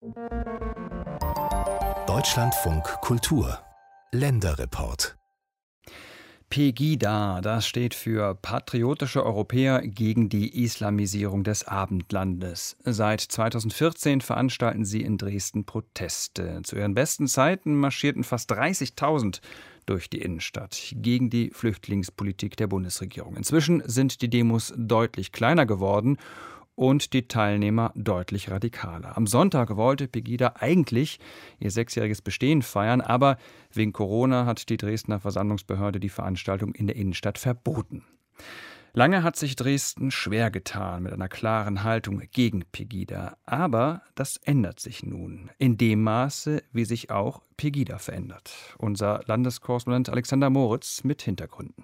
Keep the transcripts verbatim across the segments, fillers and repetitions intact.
Deutschlandfunk Kultur Länderreport. Pegida, das steht für Patriotische Europäer gegen die Islamisierung des Abendlandes. Seit zweitausendvierzehn veranstalten sie in Dresden Proteste. Zu ihren besten Zeiten marschierten fast dreißigtausend durch die Innenstadt gegen die Flüchtlingspolitik der Bundesregierung. Inzwischen sind die Demos deutlich kleiner geworden und die Teilnehmer deutlich radikaler. Am Sonntag wollte Pegida eigentlich ihr sechsjähriges Bestehen feiern, aber wegen Corona hat die Dresdner Versammlungsbehörde die Veranstaltung in der Innenstadt verboten. Lange hat sich Dresden schwer getan mit einer klaren Haltung gegen Pegida. Aber das ändert sich nun, in dem Maße, wie sich auch Pegida verändert. Unser Landeskorrespondent Alexander Moritz mit Hintergründen.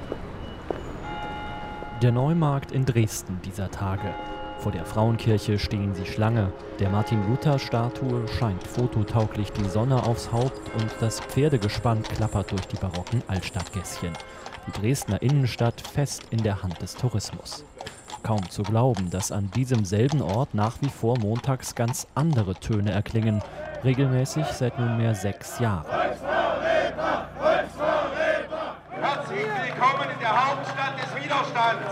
Der Neumarkt in Dresden dieser Tage. Vor der Frauenkirche stehen sie Schlange. Der Martin-Luther-Statue scheint fototauglich die Sonne aufs Haupt und das Pferdegespann klappert durch die barocken Altstadtgässchen. Die Dresdner Innenstadt fest in der Hand des Tourismus. Kaum zu glauben, dass an diesem selben Ort nach wie vor montags ganz andere Töne erklingen. Regelmäßig seit nunmehr sechs Jahren. Volksverräter! Volksverräter! Herzlich willkommen in der Hauptstadt des Widerstands!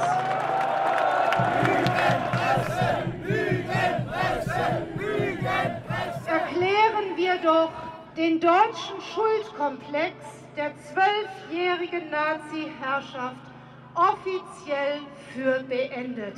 Erklären wir doch den deutschen Schuldkomplex der zwölfjährigen Nazi-Herrschaft offiziell für beendet.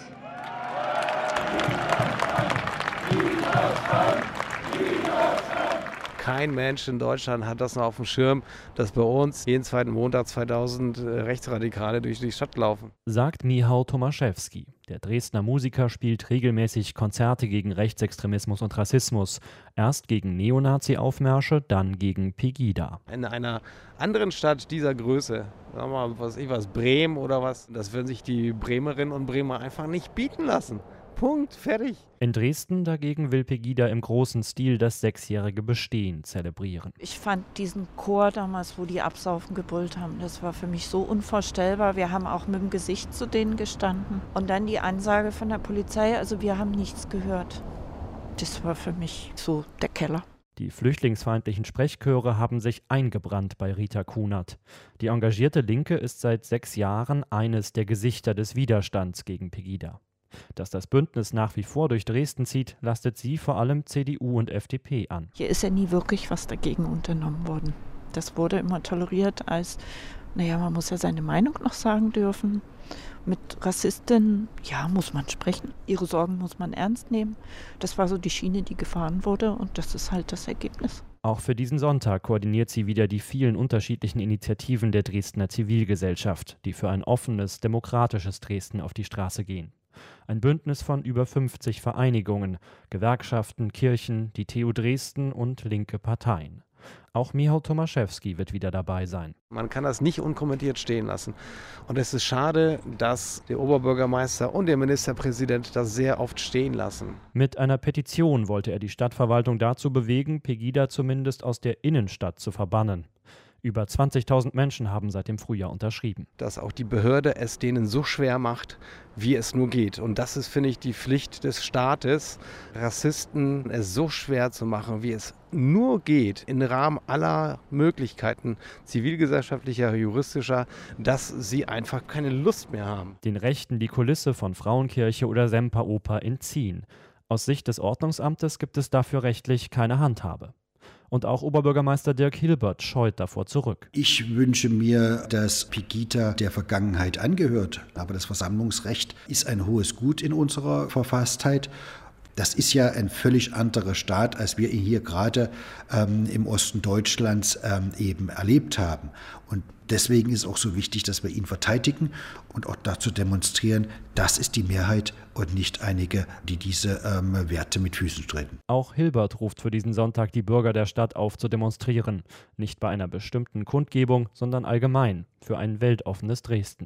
Kein Mensch in Deutschland hat das noch auf dem Schirm, dass bei uns jeden zweiten Montag zweitausend Rechtsradikale durch die Stadt laufen. Sagt Michał Tomaszewski. Der Dresdner Musiker spielt regelmäßig Konzerte gegen Rechtsextremismus und Rassismus. Erst gegen Neonazi-Aufmärsche, dann gegen Pegida. In einer anderen Stadt dieser Größe, sagen wir mal, was ich was, Bremen oder was, das würden sich die Bremerinnen und Bremer einfach nicht bieten lassen. Punkt, fertig. In Dresden dagegen will Pegida im großen Stil das sechsjährige Bestehen zelebrieren. Ich fand diesen Chor damals, wo die absaufen gebrüllt haben, das war für mich so unvorstellbar. Wir haben auch mit dem Gesicht zu denen gestanden. Und dann die Ansage von der Polizei, also wir haben nichts gehört. Das war für mich so der Keller. Die flüchtlingsfeindlichen Sprechchöre haben sich eingebrannt bei Rita Kunert. Die engagierte Linke ist seit sechs Jahren eines der Gesichter des Widerstands gegen Pegida. Dass das Bündnis nach wie vor durch Dresden zieht, lastet sie vor allem C D U und F D P an. Hier ist ja nie wirklich was dagegen unternommen worden. Das wurde immer toleriert als, naja, man muss ja seine Meinung noch sagen dürfen. Mit Rassistinnen, ja, muss man sprechen. Ihre Sorgen muss man ernst nehmen. Das war so die Schiene, die gefahren wurde und das ist halt das Ergebnis. Auch für diesen Sonntag koordiniert sie wieder die vielen unterschiedlichen Initiativen der Dresdner Zivilgesellschaft, die für ein offenes, demokratisches Dresden auf die Straße gehen. Ein Bündnis von über fünfzig Vereinigungen, Gewerkschaften, Kirchen, die T U Dresden und linke Parteien. Auch Michał Tomaszewski wird wieder dabei sein. Man kann das nicht unkommentiert stehen lassen. Und es ist schade, dass der Oberbürgermeister und der Ministerpräsident das sehr oft stehen lassen. Mit einer Petition wollte er die Stadtverwaltung dazu bewegen, Pegida zumindest aus der Innenstadt zu verbannen. Über zwanzigtausend Menschen haben seit dem Frühjahr unterschrieben. Dass auch die Behörde es denen so schwer macht, wie es nur geht. Und das ist, finde ich, die Pflicht des Staates, Rassisten es so schwer zu machen, wie es nur geht, im Rahmen aller Möglichkeiten zivilgesellschaftlicher, juristischer, dass sie einfach keine Lust mehr haben. Den Rechten die Kulisse von Frauenkirche oder Semperoper entziehen. Aus Sicht des Ordnungsamtes gibt es dafür rechtlich keine Handhabe. Und auch Oberbürgermeister Dirk Hilbert scheut davor zurück. Ich wünsche mir, dass Pegida der Vergangenheit angehört. Aber das Versammlungsrecht ist ein hohes Gut in unserer Verfasstheit. Das ist ja ein völlig anderer Staat, als wir ihn hier gerade ähm, im Osten Deutschlands ähm, eben erlebt haben. Und deswegen ist es auch so wichtig, dass wir ihn verteidigen und auch dazu demonstrieren, das ist die Mehrheit und nicht einige, die diese ähm, Werte mit Füßen treten. Auch Hilbert ruft für diesen Sonntag die Bürger der Stadt auf zu demonstrieren. Nicht bei einer bestimmten Kundgebung, sondern allgemein für ein weltoffenes Dresden.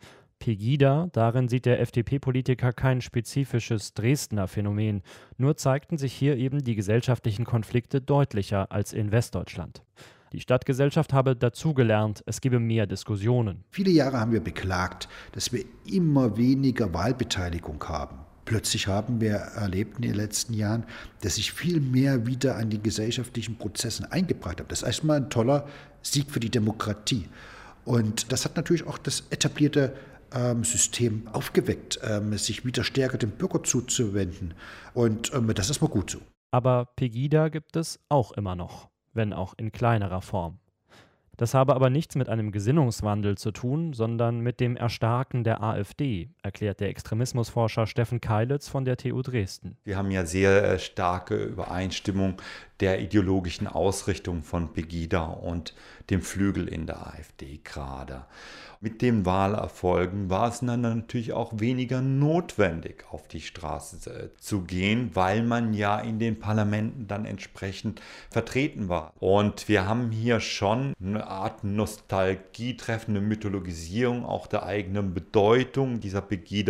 Pegida, darin sieht der F D P-Politiker kein spezifisches Dresdner Phänomen. Nur zeigten sich hier eben die gesellschaftlichen Konflikte deutlicher als in Westdeutschland. Die Stadtgesellschaft habe dazugelernt, es gebe mehr Diskussionen. Viele Jahre haben wir beklagt, dass wir immer weniger Wahlbeteiligung haben. Plötzlich haben wir erlebt in den letzten Jahren, dass sich viel mehr wieder an die gesellschaftlichen Prozessen eingebracht hat. Das ist erstmal ein toller Sieg für die Demokratie. Und das hat natürlich auch das etablierte ähm, System aufgeweckt, ähm, sich wieder stärker dem Bürger zuzuwenden. Und ähm, das ist mal gut so. Aber Pegida gibt es auch immer noch, wenn auch in kleinerer Form. Das habe aber nichts mit einem Gesinnungswandel zu tun, sondern mit dem Erstarken der AfD, erklärt der Extremismusforscher Steffen Keilitz von der T U Dresden. Wir haben ja sehr starke Übereinstimmung der ideologischen Ausrichtung von Pegida und dem Flügel in der AfD gerade. Mit den Wahlerfolgen war es dann natürlich auch weniger notwendig, auf die Straße zu gehen, weil man ja in den Parlamenten dann entsprechend vertreten war. Und wir haben hier schon eine Art Nostalgie treffende Mythologisierung auch der eigenen Bedeutung dieser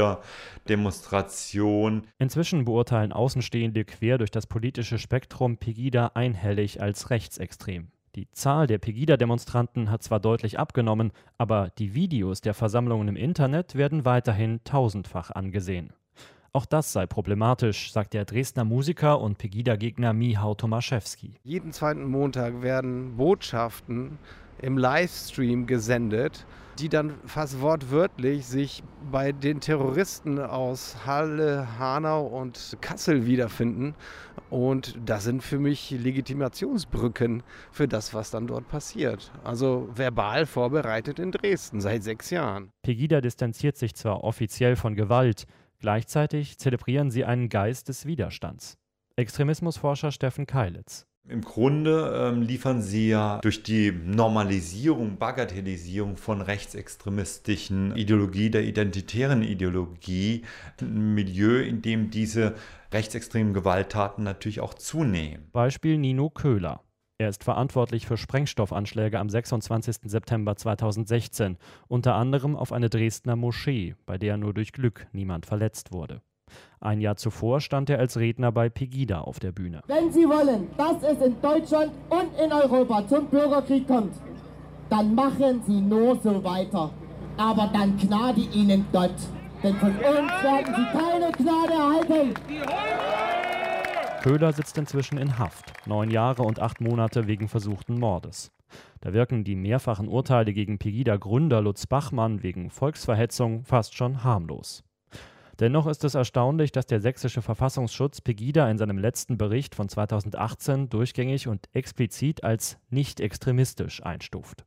Pegida-Demonstration. Inzwischen beurteilen Außenstehende quer durch das politische Spektrum Pegida einhellig als rechtsextrem. Die Zahl der Pegida-Demonstranten hat zwar deutlich abgenommen, aber die Videos der Versammlungen im Internet werden weiterhin tausendfach angesehen. Auch das sei problematisch, sagt der Dresdner Musiker und Pegida-Gegner Michał Tomaszewski. Jeden zweiten Montag werden Botschaften im Livestream gesendet, die dann fast wortwörtlich sich bei den Terroristen aus Halle, Hanau und Kassel wiederfinden. Und das sind für mich Legitimationsbrücken für das, was dann dort passiert. Also verbal vorbereitet in Dresden seit sechs Jahren. Pegida distanziert sich zwar offiziell von Gewalt, gleichzeitig zelebrieren sie einen Geist des Widerstands. Extremismusforscher Steffen Keilitz. Im Grunde ähm, liefern sie ja durch die Normalisierung, Bagatellisierung von rechtsextremistischen Ideologie, der identitären Ideologie, ein Milieu, in dem diese rechtsextremen Gewalttaten natürlich auch zunehmen. Beispiel Nino Köhler. Er ist verantwortlich für Sprengstoffanschläge am sechsundzwanzigsten September zweitausendsechzehn, unter anderem auf eine Dresdner Moschee, bei der nur durch Glück niemand verletzt wurde. Ein Jahr zuvor stand er als Redner bei Pegida auf der Bühne. Wenn Sie wollen, dass es in Deutschland und in Europa zum Bürgerkrieg kommt, dann machen Sie nur so weiter. Aber dann gnade Ihnen Gott. Denn von uns werden Sie keine Gnade erhalten. Köhler sitzt inzwischen in Haft. Neun Jahre und acht Monate wegen versuchten Mordes. Da wirken die mehrfachen Urteile gegen Pegida-Gründer Lutz Bachmann wegen Volksverhetzung fast schon harmlos. Dennoch ist es erstaunlich, dass der sächsische Verfassungsschutz Pegida in seinem letzten Bericht von zweitausendachtzehn durchgängig und explizit als nicht extremistisch einstuft.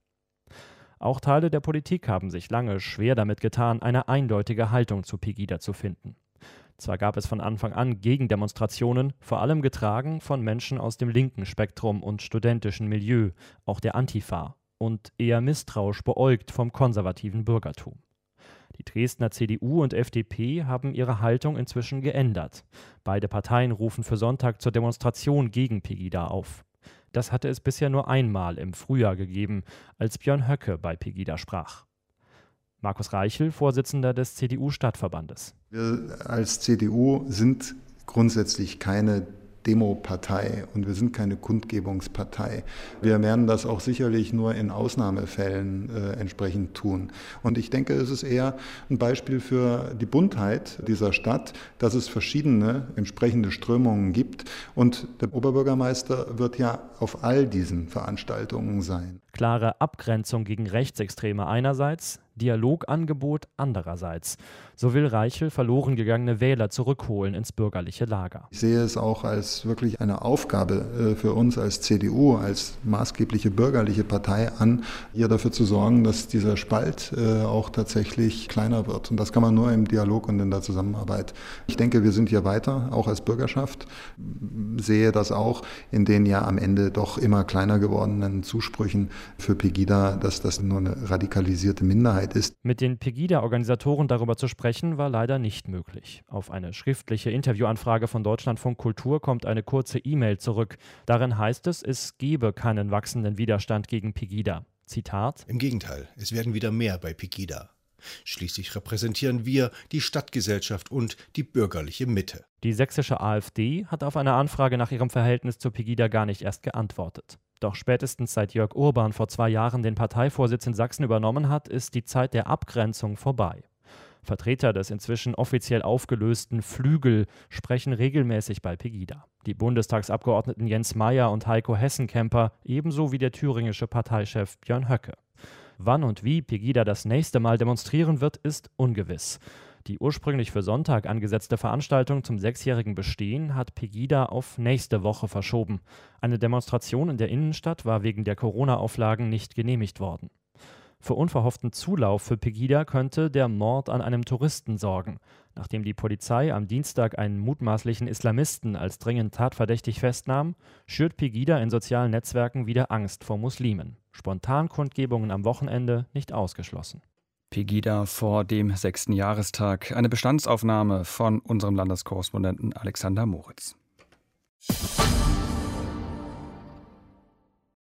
Auch Teile der Politik haben sich lange schwer damit getan, eine eindeutige Haltung zu Pegida zu finden. Zwar gab es von Anfang an Gegendemonstrationen, vor allem getragen von Menschen aus dem linken Spektrum und studentischen Milieu, auch der Antifa, und eher misstrauisch beäugt vom konservativen Bürgertum. Die Dresdner C D U und F D P haben ihre Haltung inzwischen geändert. Beide Parteien rufen für Sonntag zur Demonstration gegen Pegida auf. Das hatte es bisher nur einmal im Frühjahr gegeben, als Björn Höcke bei Pegida sprach. Markus Reichel, Vorsitzender des C D U-Stadtverbandes. Wir als C D U sind grundsätzlich keine Demopartei und wir sind keine Kundgebungspartei. Wir werden das auch sicherlich nur in Ausnahmefällen äh, entsprechend tun. Und ich denke, es ist eher ein Beispiel für die Buntheit dieser Stadt, dass es verschiedene entsprechende Strömungen gibt. Und der Oberbürgermeister wird ja auf all diesen Veranstaltungen sein. Klare Abgrenzung gegen Rechtsextreme einerseits, Dialogangebot andererseits. So will Reichel verloren gegangene Wähler zurückholen ins bürgerliche Lager. Ich sehe es auch als wirklich eine Aufgabe für uns als C D U, als maßgebliche bürgerliche Partei an, hier dafür zu sorgen, dass dieser Spalt auch tatsächlich kleiner wird. Und das kann man nur im Dialog und in der Zusammenarbeit. Ich denke, wir sind hier weiter, auch als Bürgerschaft. Sehe das auch in den ja am Ende doch immer kleiner gewordenen Zusprüchen für Pegida, dass das nur eine radikalisierte Minderheit ist. Mit den Pegida-Organisatoren darüber zu sprechen, war leider nicht möglich. Auf eine schriftliche Interviewanfrage von Deutschlandfunk Kultur kommt eine kurze E-Mail zurück. Darin heißt es, es gebe keinen wachsenden Widerstand gegen Pegida. Zitat: Im Gegenteil, es werden wieder mehr bei Pegida. Schließlich repräsentieren wir die Stadtgesellschaft und die bürgerliche Mitte. Die sächsische AfD hat auf eine Anfrage nach ihrem Verhältnis zu Pegida gar nicht erst geantwortet. Doch spätestens seit Jörg Urban vor zwei Jahren den Parteivorsitz in Sachsen übernommen hat, ist die Zeit der Abgrenzung vorbei. Vertreter des inzwischen offiziell aufgelösten Flügel sprechen regelmäßig bei Pegida. Die Bundestagsabgeordneten Jens Meyer und Heiko Hessenkemper, ebenso wie der thüringische Parteichef Björn Höcke. Wann und wie Pegida das nächste Mal demonstrieren wird, ist ungewiss. Die ursprünglich für Sonntag angesetzte Veranstaltung zum sechsjährigen Bestehen hat Pegida auf nächste Woche verschoben. Eine Demonstration in der Innenstadt war wegen der Corona-Auflagen nicht genehmigt worden. Für unverhofften Zulauf für Pegida könnte der Mord an einem Touristen sorgen. Nachdem die Polizei am Dienstag einen mutmaßlichen Islamisten als dringend tatverdächtig festnahm, schürt Pegida in sozialen Netzwerken wieder Angst vor Muslimen. Spontankundgebungen am Wochenende nicht ausgeschlossen. Pegida vor dem sechsten Jahrestag. Eine Bestandsaufnahme von unserem Landeskorrespondenten Alexander Moritz.